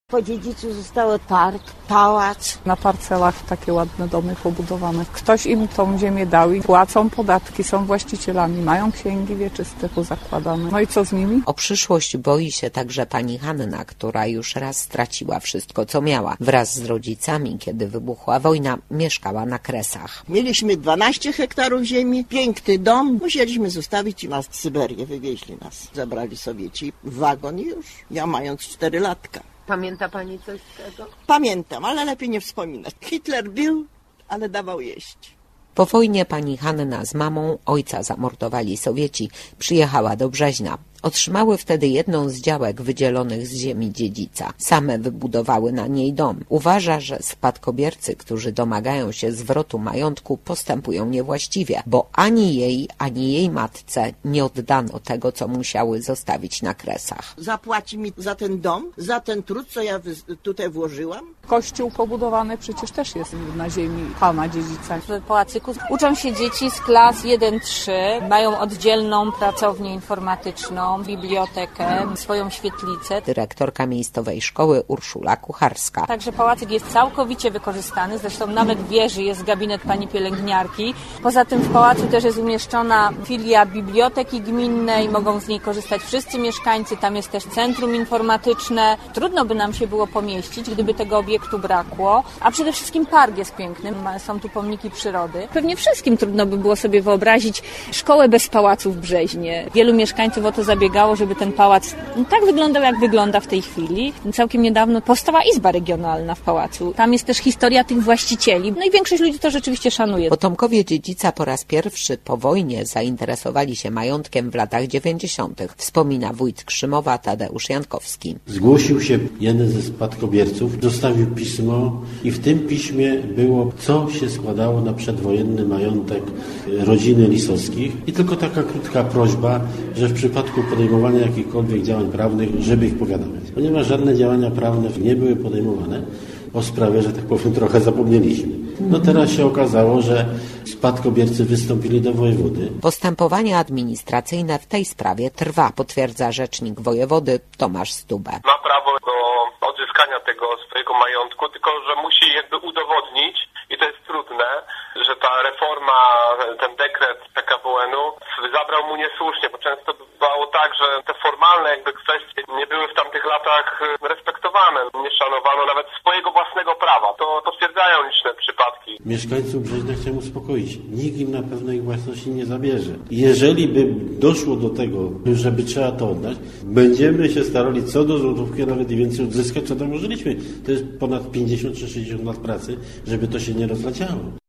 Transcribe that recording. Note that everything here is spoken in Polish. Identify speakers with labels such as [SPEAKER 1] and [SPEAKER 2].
[SPEAKER 1] Po dziedzicu zostało park, pałac.
[SPEAKER 2] Na parcelach takie ładne domy pobudowane. Ktoś im tą ziemię dał i płacą podatki, są właścicielami, mają księgi wieczyste pozakładane. No i co z nimi?
[SPEAKER 3] O przyszłość boi się także pani Hanna, która już raz straciła wszystko, co miała. Wraz z rodzicami, kiedy wybuchła wojna, mieszkała na Kresach.
[SPEAKER 4] Mieliśmy 12 hektarów ziemi, piękny dom. Musieliśmy zostawić i nas w Syberię wywieźli nas. Zabrali Sowieci w wagon i już. Ja mając 4 latka.
[SPEAKER 3] Pamięta pani coś z tego?
[SPEAKER 4] Pamiętam, ale lepiej nie wspominać. Hitler bił, ale dawał jeść.
[SPEAKER 3] Po wojnie pani Hanna z mamą ojca zamordowali Sowieci. Przyjechała do Brzeźna. Otrzymały wtedy jedną z działek wydzielonych z ziemi dziedzica. Same wybudowały na niej dom. Uważa, że spadkobiercy, którzy domagają się zwrotu majątku, postępują niewłaściwie, bo ani jej matce nie oddano tego, co musiały zostawić na Kresach.
[SPEAKER 4] Zapłaci mi za ten dom, za ten trud, co ja tutaj włożyłam.
[SPEAKER 2] Kościół pobudowany przecież też jest na ziemi pana dziedzica.
[SPEAKER 5] W Pałacyku uczą się dzieci z klas 1-3, mają oddzielną pracownię informatyczną, bibliotekę, swoją świetlicę.
[SPEAKER 3] Dyrektorka miejscowej szkoły Urszula Kucharska.
[SPEAKER 5] Także pałacyk jest całkowicie wykorzystany, zresztą nawet w wieży jest gabinet pani pielęgniarki. Poza tym w pałacu też jest umieszczona filia biblioteki gminnej, mogą z niej korzystać wszyscy mieszkańcy, tam jest też centrum informatyczne. Trudno by nam się było pomieścić, gdyby tego obiektu brakło, a przede wszystkim park jest piękny, są tu pomniki przyrody. Pewnie wszystkim trudno by było sobie wyobrazić szkołę bez pałacu w Brzeźnie. Wielu mieszkańców o to zabiegało, żeby ten pałac tak wyglądał, jak wygląda w tej chwili. Całkiem niedawno powstała izba regionalna w pałacu. Tam jest też historia tych właścicieli. No i większość ludzi to rzeczywiście szanuje.
[SPEAKER 3] Potomkowie dziedzica po raz pierwszy po wojnie zainteresowali się majątkiem w latach 90. Wspomina wójt Krzymowa Tadeusz Jankowski.
[SPEAKER 6] Zgłosił się jeden ze spadkobierców, zostawił pismo i w tym piśmie było, co się składało na przedwojenny majątek rodziny Lisowskich i tylko taka krótka prośba, że w przypadku podejmowania jakichkolwiek działań prawnych, żeby ich powiadamiać. Ponieważ żadne działania prawne nie były podejmowane, o sprawie, że tak powiem, trochę zapomnieliśmy. No teraz się okazało, że spadkobiercy wystąpili do wojewody.
[SPEAKER 3] Postępowanie administracyjne w tej sprawie trwa, potwierdza rzecznik wojewody Tomasz Stube.
[SPEAKER 7] Ma prawo do odzyskania tego swojego majątku, tylko że musi jakby udowodnić, i to jest trudne, że ta reforma, ten dekret PKWN-u zabrał mu niesłusznie, bo często bywało tak, że te formalne jakby kwestie nie były w tamtych latach respektowane, nie szanowano nawet swojego własnego prawa. To potwierdzają liczne przypadki.
[SPEAKER 6] Mieszkańców Brzeźna chciałem uspokoić. Nikt im na pewno ich własności nie zabierze. Jeżeli by doszło do tego, żeby trzeba to oddać, będziemy się starali co do złotówki, a nawet i więcej odzyskać, co tam użyliśmy. To jest ponad 50 czy 60 lat pracy, żeby to się nie rozleciało.